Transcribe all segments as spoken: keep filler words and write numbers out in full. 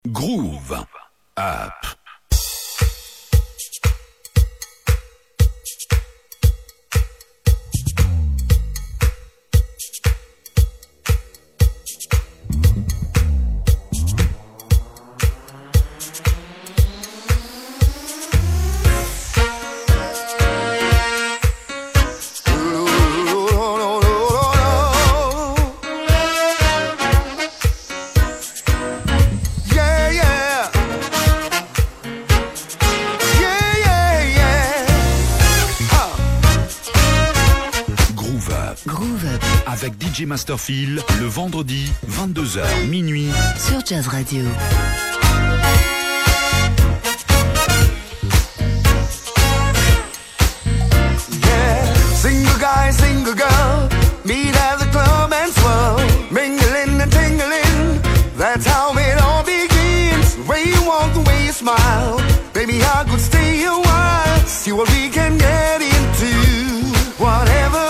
Groove Up. Avec D J Masterfield, le vendredi, vingt-deux heures, minuit, sur Jazz Radio. Yeah, single guy, single girl, meet at the club and swirl, mingling and tingling, that's how it all begins. The way you walk, the way you smile, baby I could stay a while, see what we can get into, whatever.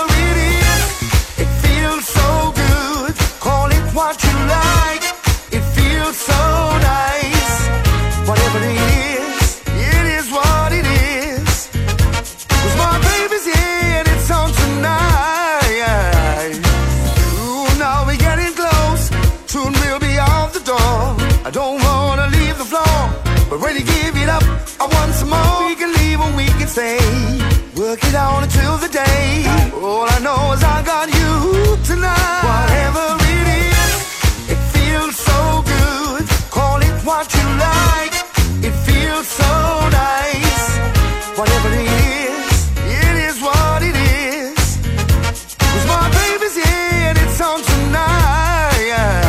What you like, it feels so nice. Whatever it is, it is what it is. 'Cause my baby's here and it's on tonight. Ooh, now we're getting close, soon we'll be out the door. I don't wanna leave the floor, but when you give it up, I want some more. We can leave or we can stay, work it out until the day. All I know is I got you tonight. Whatever it is, so good, call it what you like, it feels so nice, whatever it is, it is what it is, 'cause my baby's here and it's on tonight,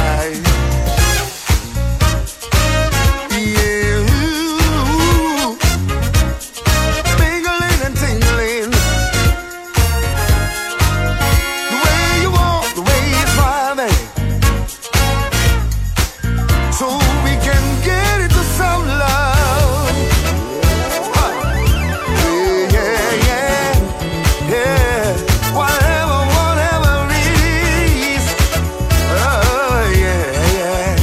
yeah, mingling and tingling, the way you walk, the way you smile, baby. So we can get into some love. Huh. Yeah, yeah, yeah, yeah. Whatever, whatever it is. Oh, yeah, yeah.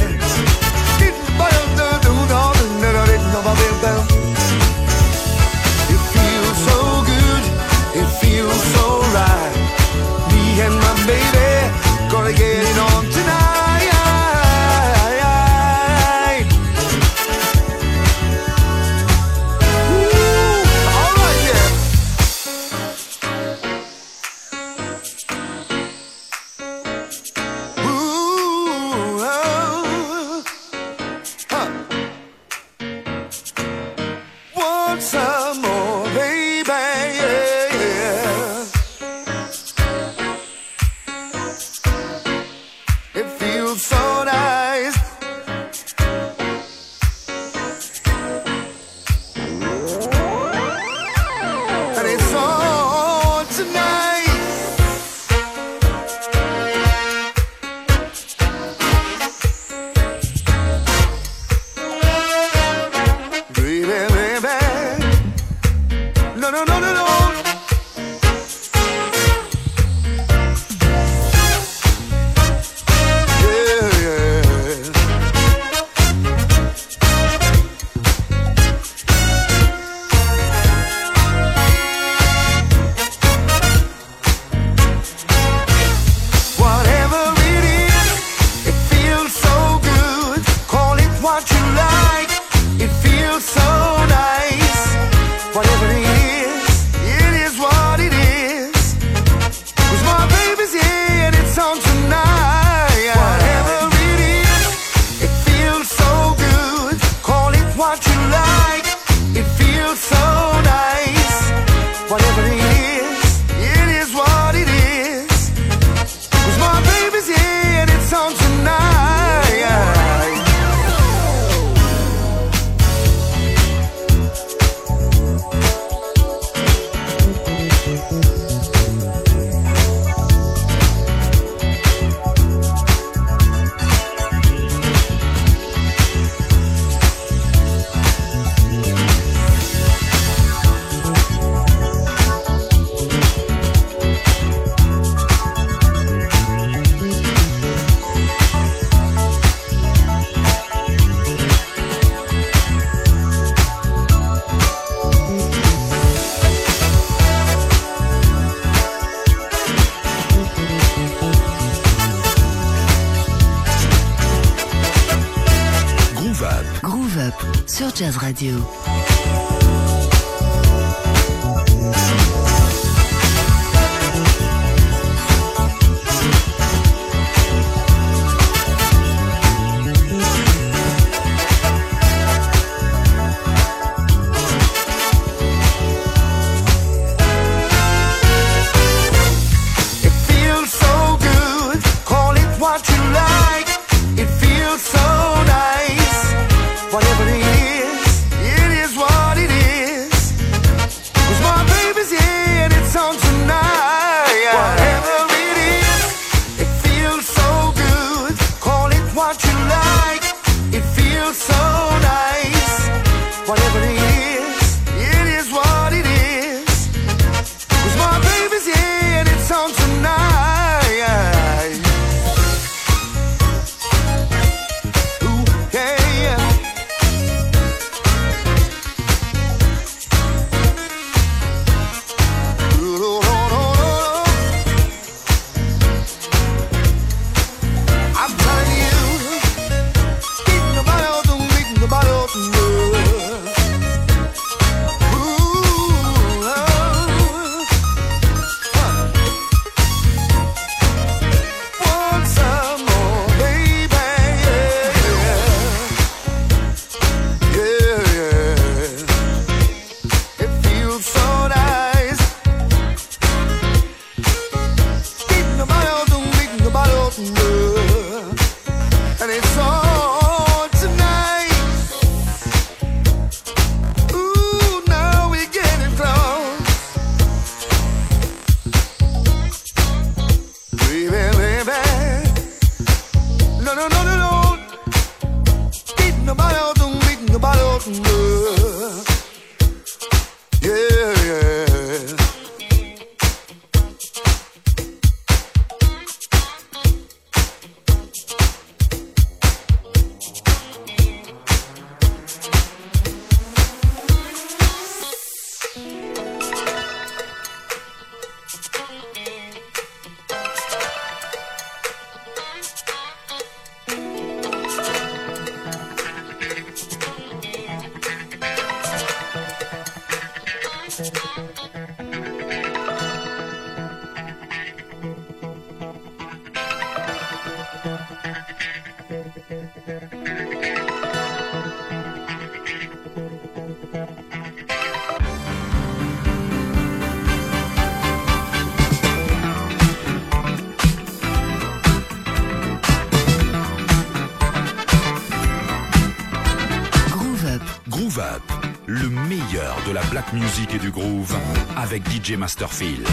It feels so good, it feels so right. Me and my baby, gonna get it on tonight. Some more, baby, yeah, yeah. It feels so nice. And it's on tonight. Baby, baby. No, no, no, no, no. Yeah, yeah. Whatever it is, it feels so good. Call it what you like. It feels so nice. Whatever it is. On tonight, whatever it is, it feels so good. Call it what you like, it feels so nice. Whatever it is, it is what it is. 'Cause my baby's here and it's on tonight. Groove Up. Groove Up sur Jazz Radio. Le meilleur de la black music et du groove avec D J Masterfield.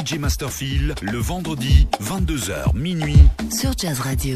D J Masterphil, le vendredi, vingt-deux heures, minuit. Sur Jazz Radio.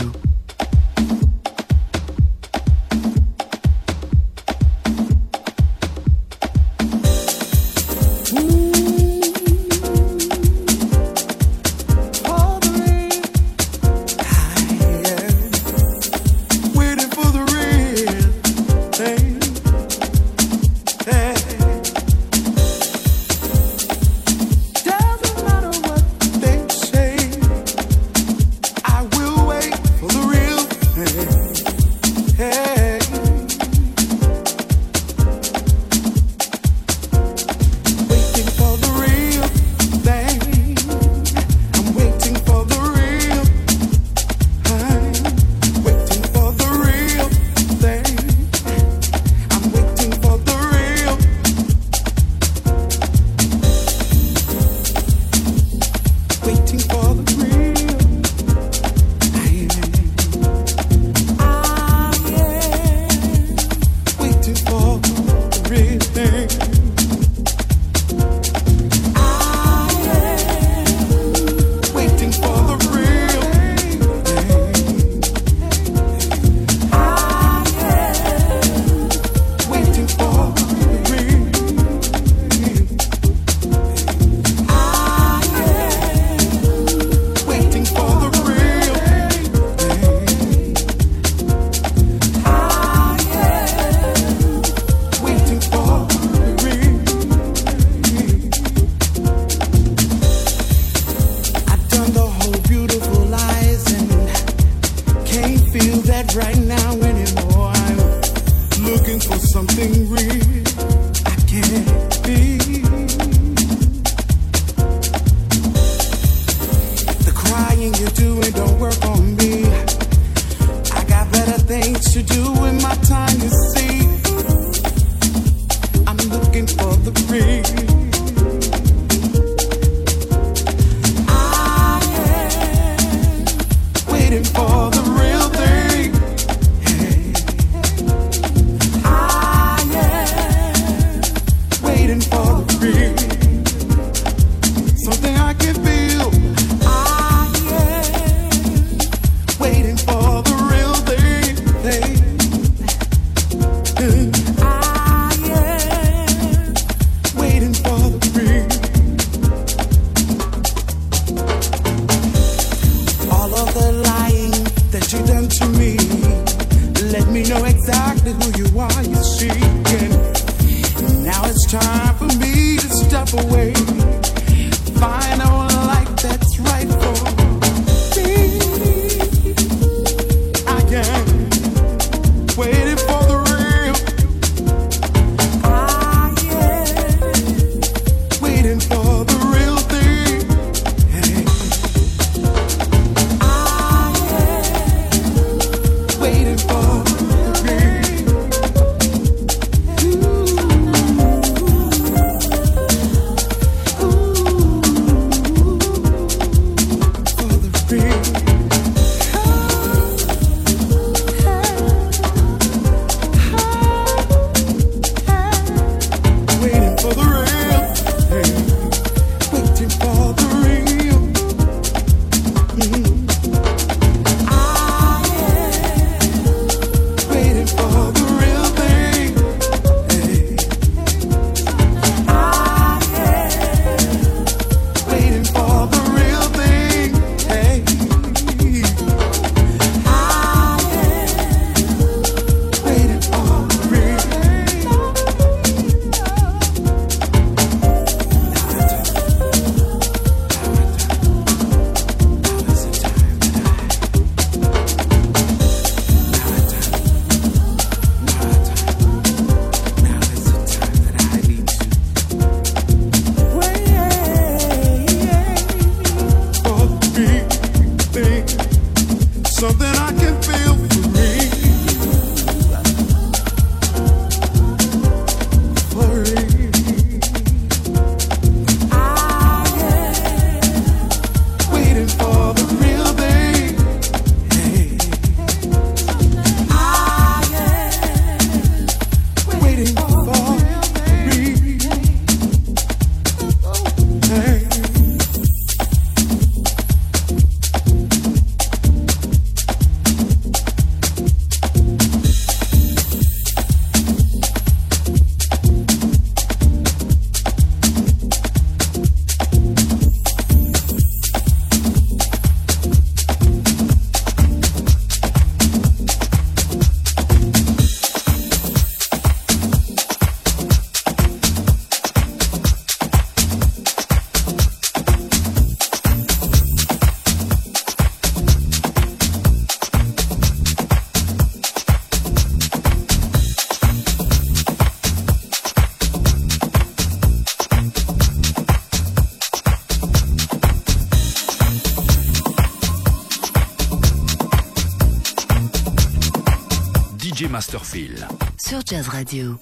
D J Masterfield. Sur Jazz Radio.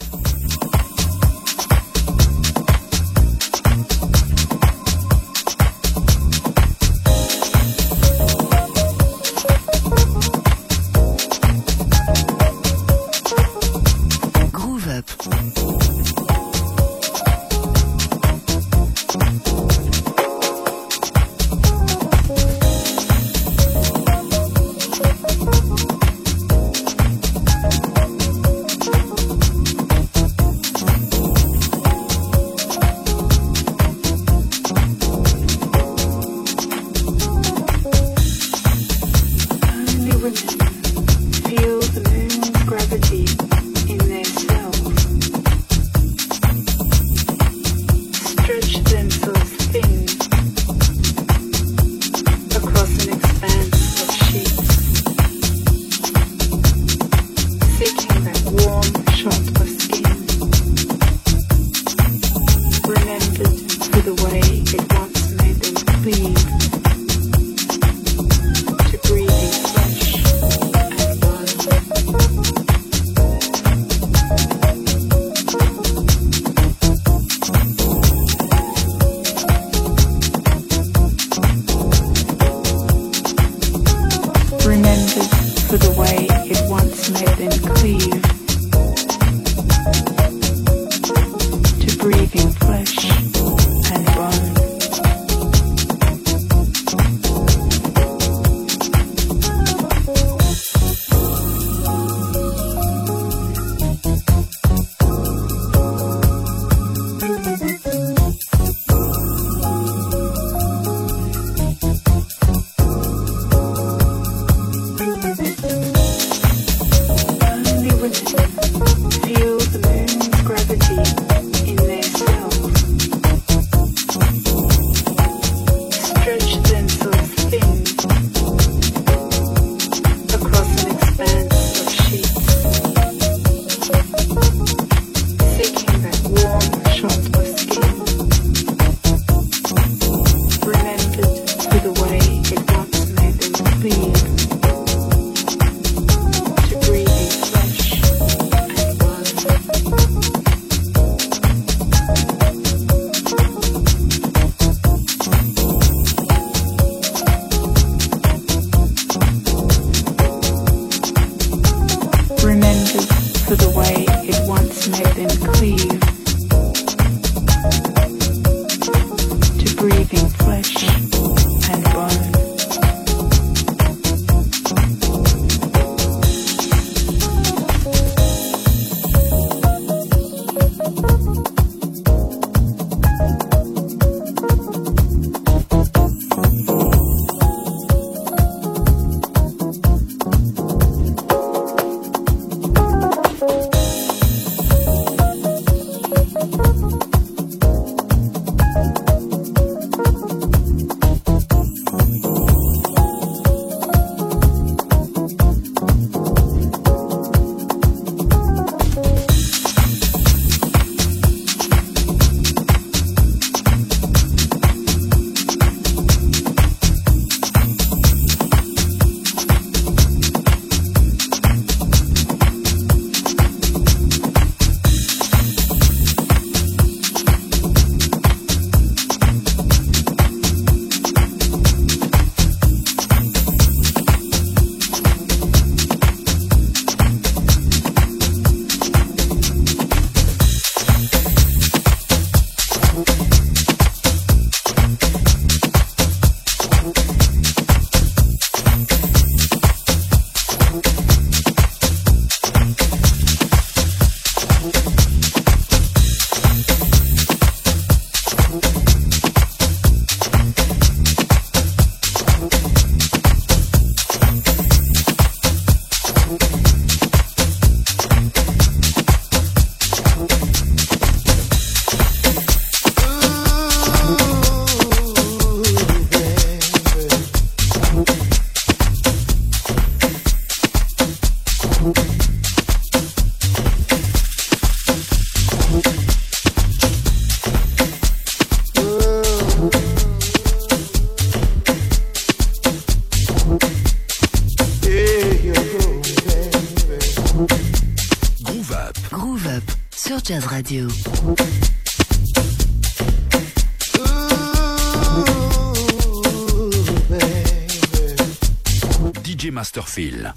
Groove Up. Groove Up. Groove Up sur Jazz Radio. D J Masterfield.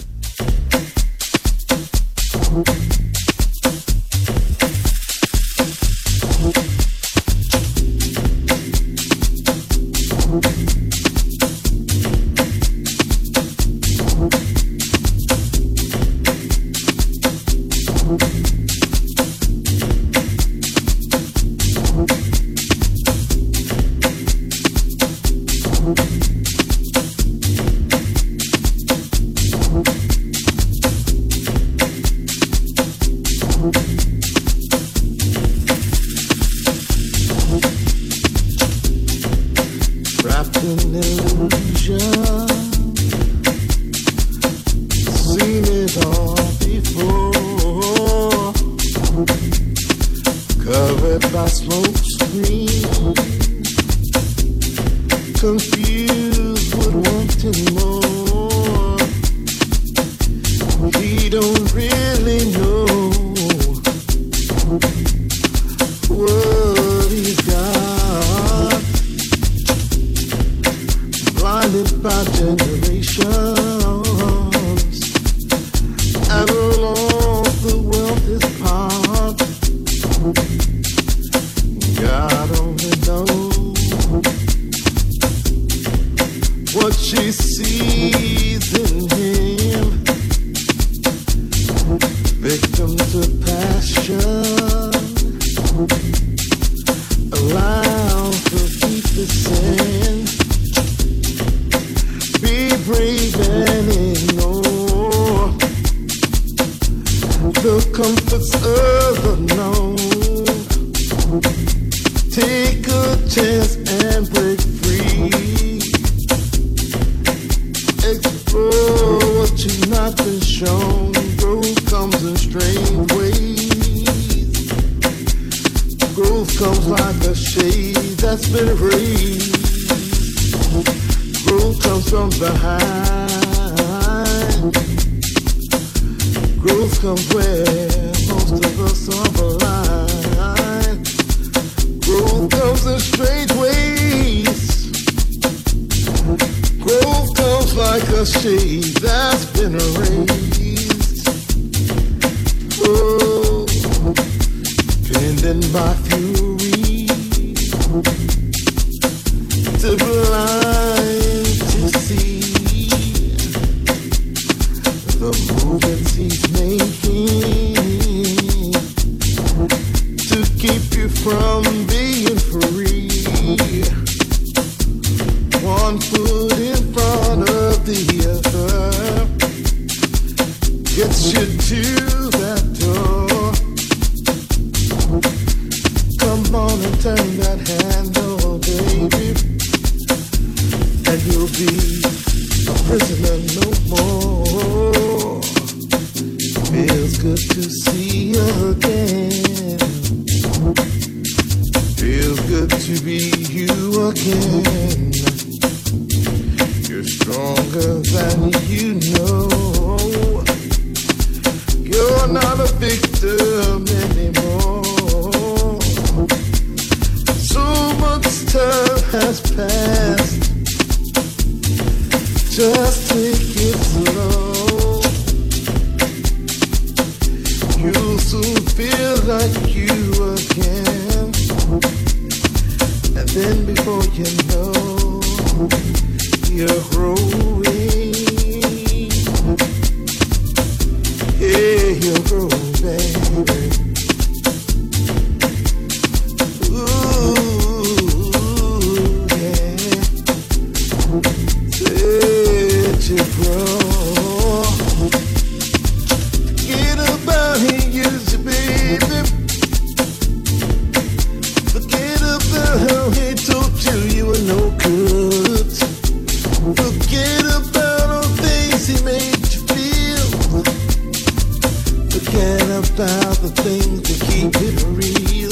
about the things that keep it real.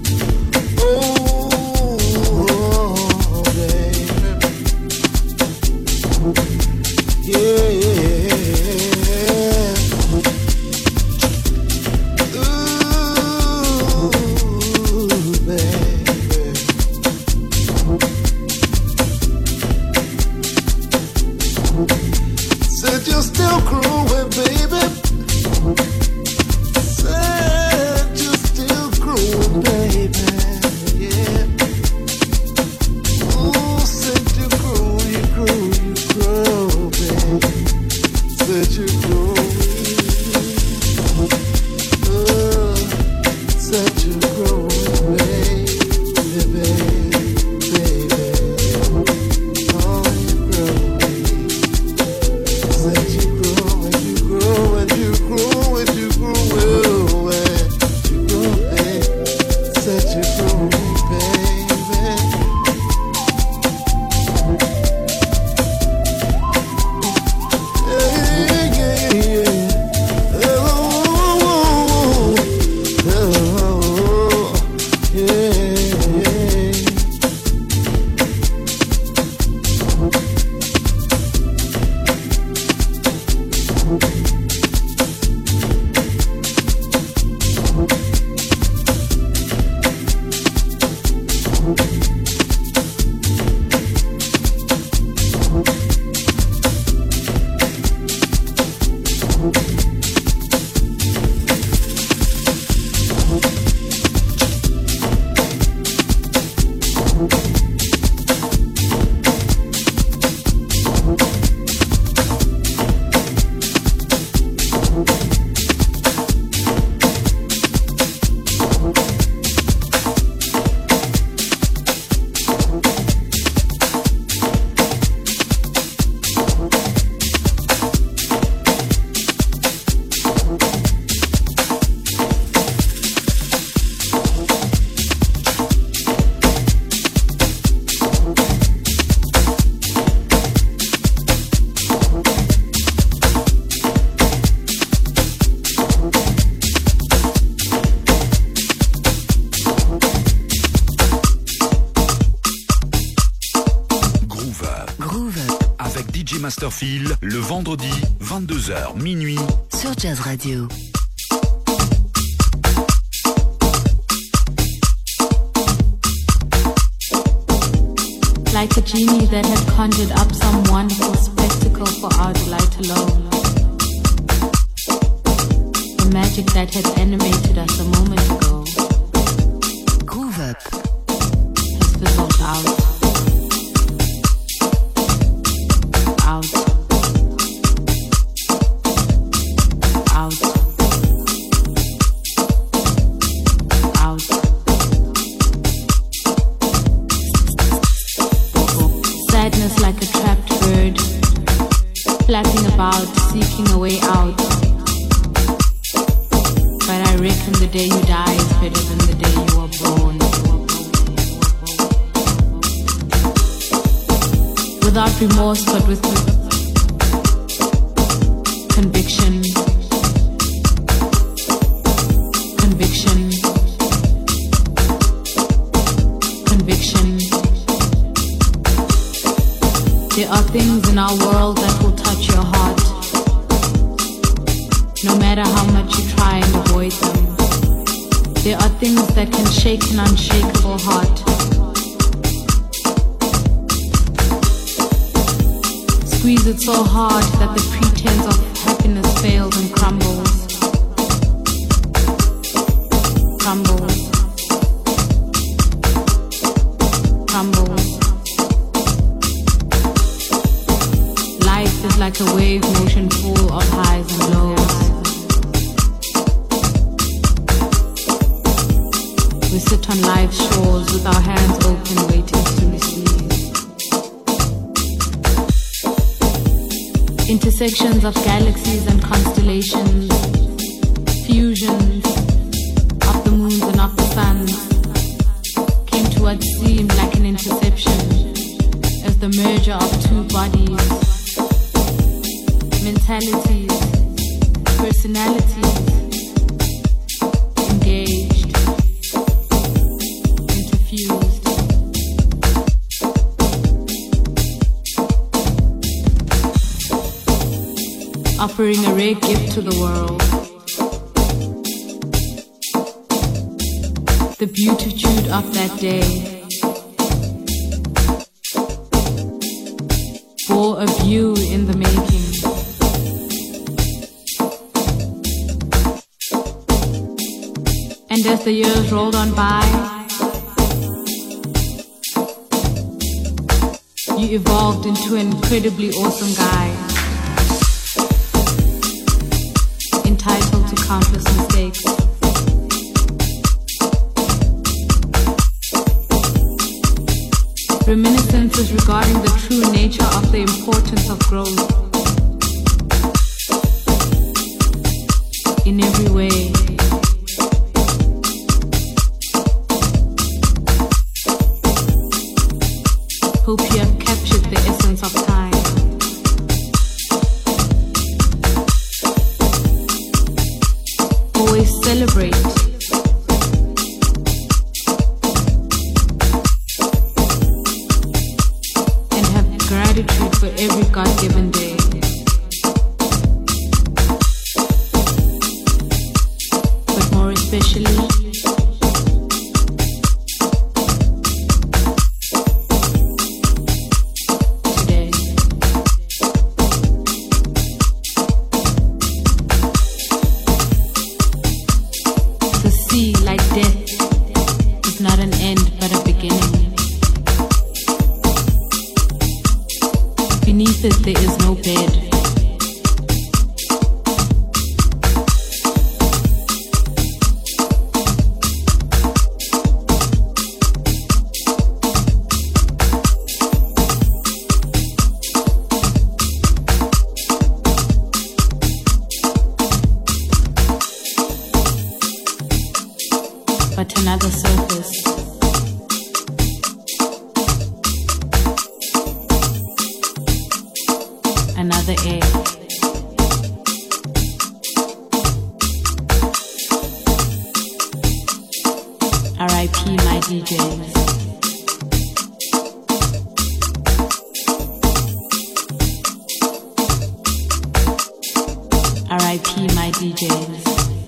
Oh, baby. Yeah. Masterfield, le vendredi, vingt-deux heures minuit, sur Jazz Radio. Like a genie that had conjured up some wonderful spectacle for our delight alone. The magic that had animated us a moment ago. Groove Up has fizzled out. Out. Out. Out. Sadness like a trapped bird, flapping about, seeking a way out. But I reckon the day you die is better than the day you were born. Without remorse, but with conviction. Conviction. Conviction. There are things in our world that will touch your heart, no matter how much you try and avoid them. There are things that can shake an unshakable heart. Squeeze it so hard that the pretense of happiness fails and crumbles. Crumbles. Crumbles. Life is like a wave motion full of highs and lows. We sit on life's shores with our hands open, waiting to receive. Intersections of galaxies and constellations, fusions of the moons and of the suns, came to what seemed like an interception as the merger of two bodies, mentalities, personalities, engaged, interfused. Offering a rare gift to the world. The beatitude of that day bore a view in the making. And as the years rolled on by, you evolved into an incredibly awesome guy. Entitled to countless mistakes. Reminiscences regarding the true nature of the importance of growth. In every way. Hope you have captured the essence of time. Always celebrate. And have gratitude for every God-given day. But more especially, today. Like death is not an end but a beginning. Beneath it there is no bed. But another surface. Another air. R I P my D Js. I P my D Js.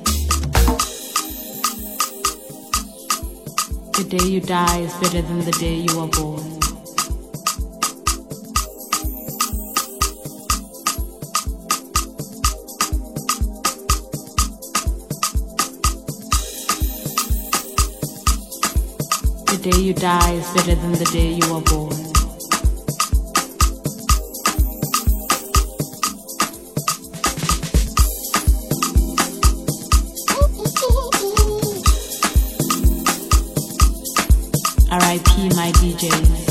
The day you die is better than the day you were born. The day you die is better than the day you were born. R I P my D Js.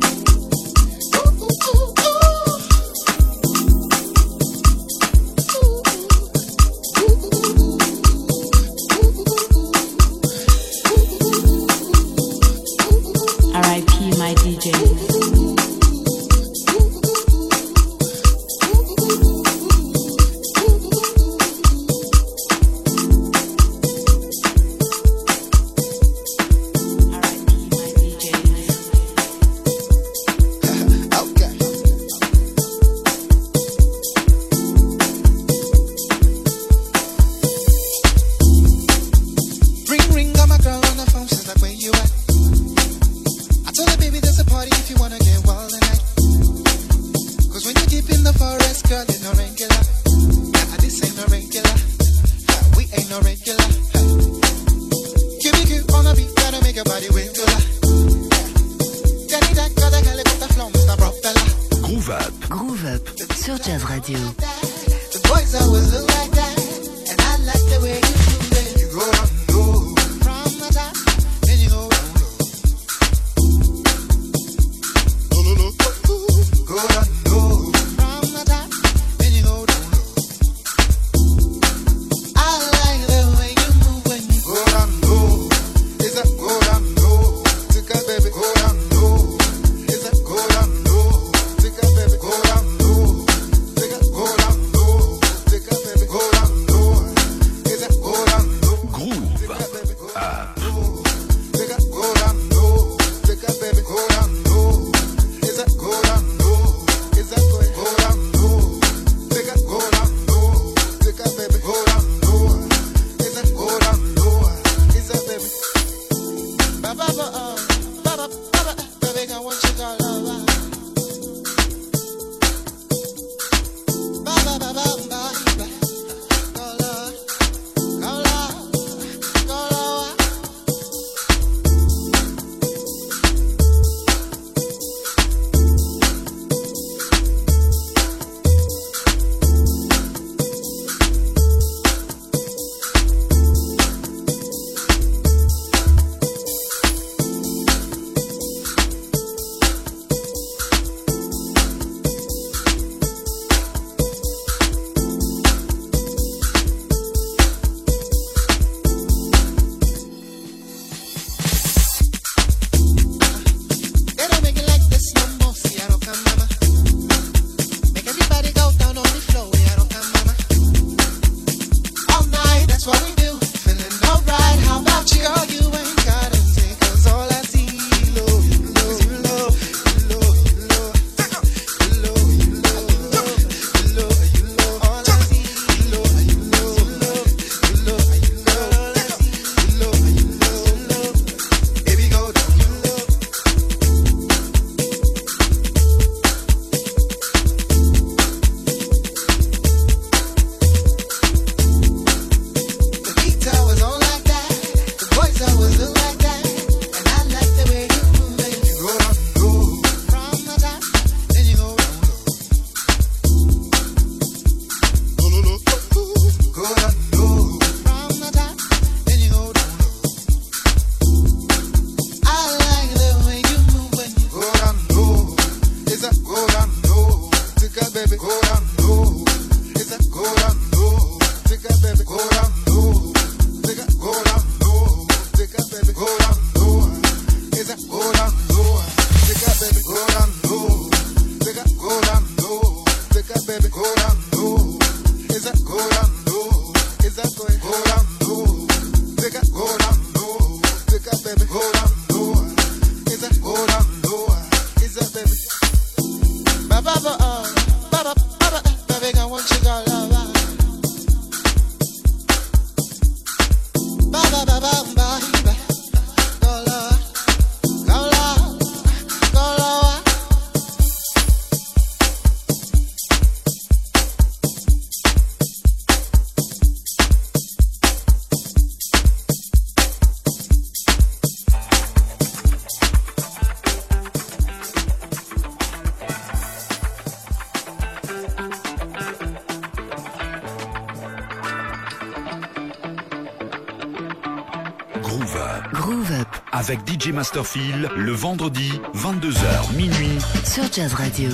R I P my D Js. Groove Up. Groove Up Avec D J Masterfield, le vendredi, vingt-deux heures minuit. sur Jazz Radio.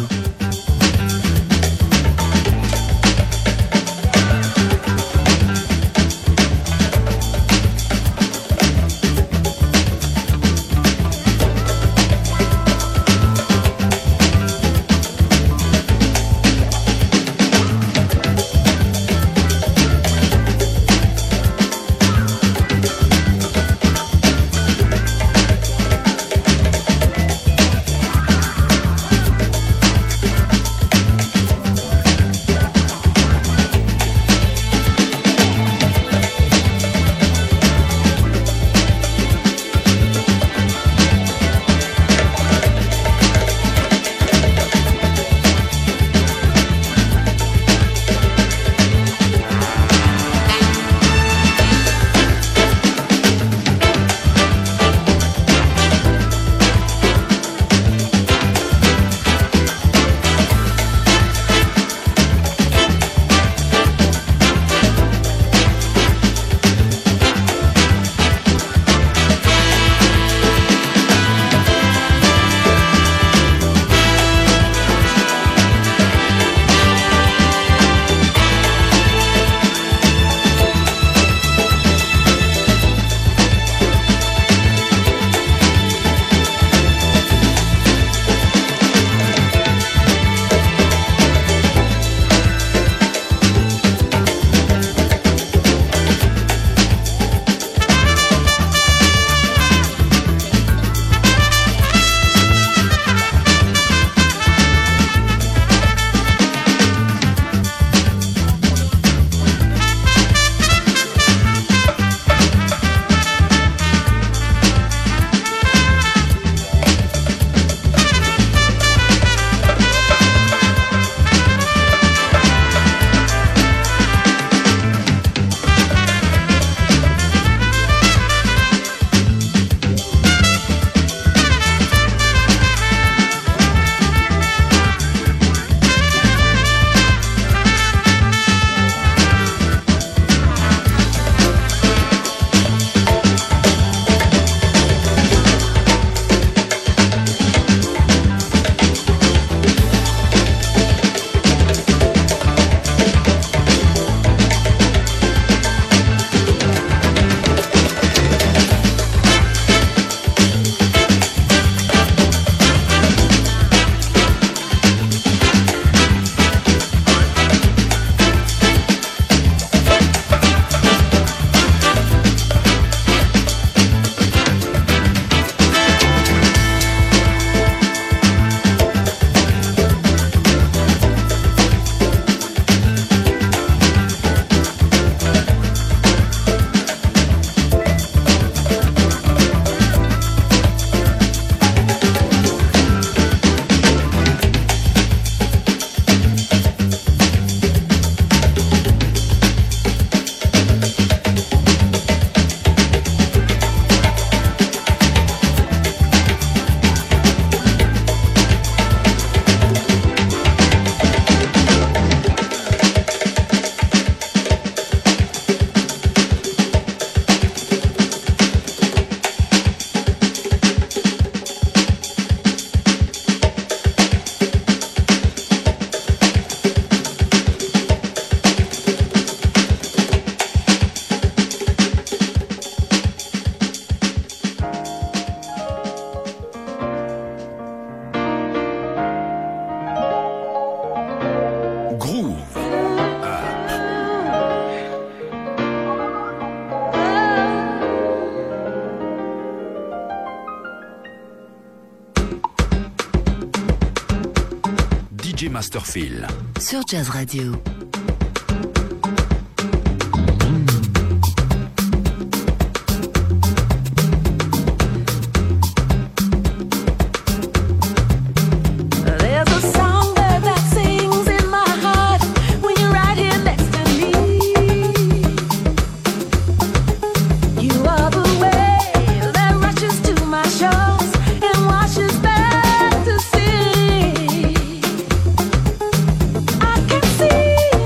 D J Masterfield sur Jazz Radio. I can see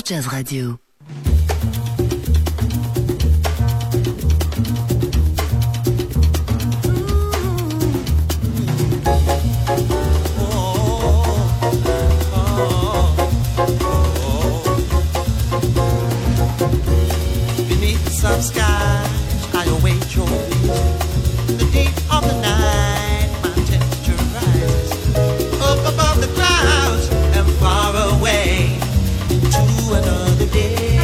Jazz Radio. Some skies, I await your visit. In the deep of the night, my temperature rises. Up above the clouds and far away into another day.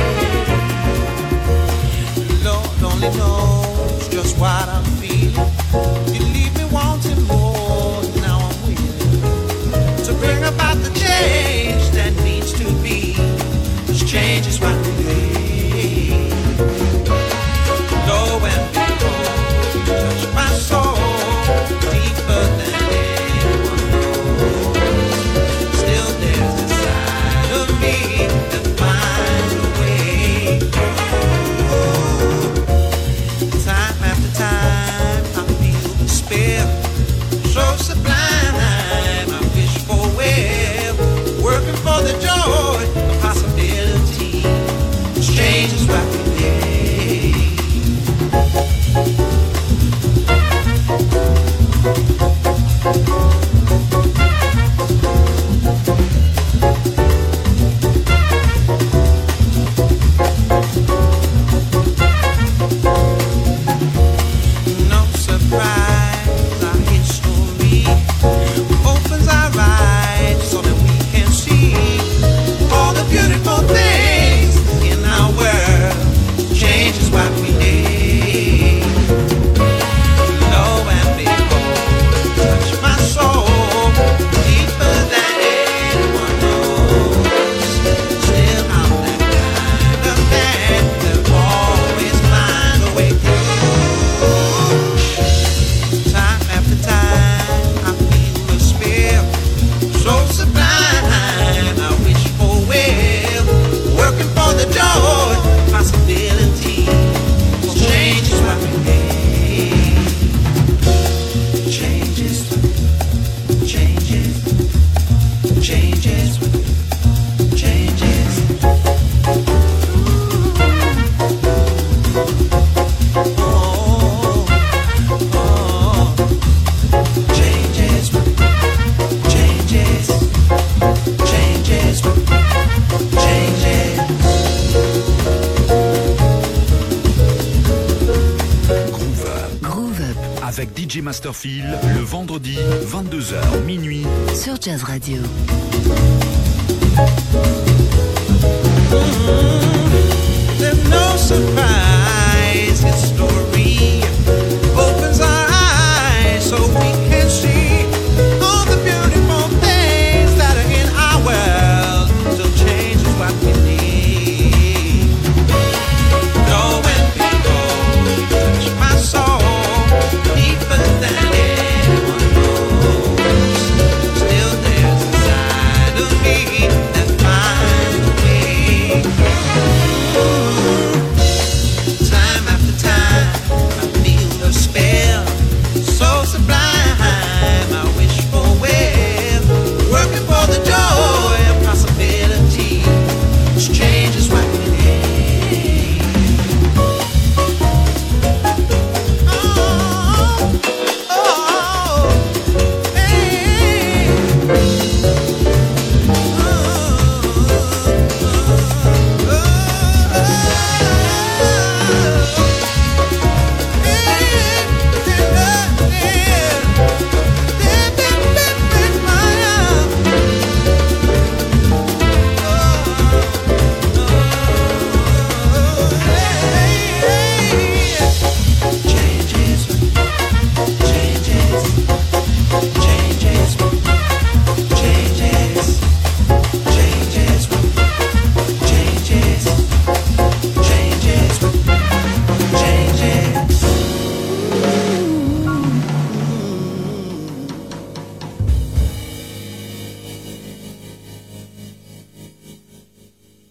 Lord only knows just what I'm feeling. You leave me wanting more, now I'm willing to bring about the change that needs to be. This change is what we need. Lo and behold, you touch my soul deeper than anyone knows. Still there's a side of me that finds a way. Time after time I feel despair, so sublime I wish for well, working for the joy of possibility. This change is what we need. D J Masterfield, le vendredi, vingt-deux heures, minuit, sur Jazz Radio. Mm-hmm.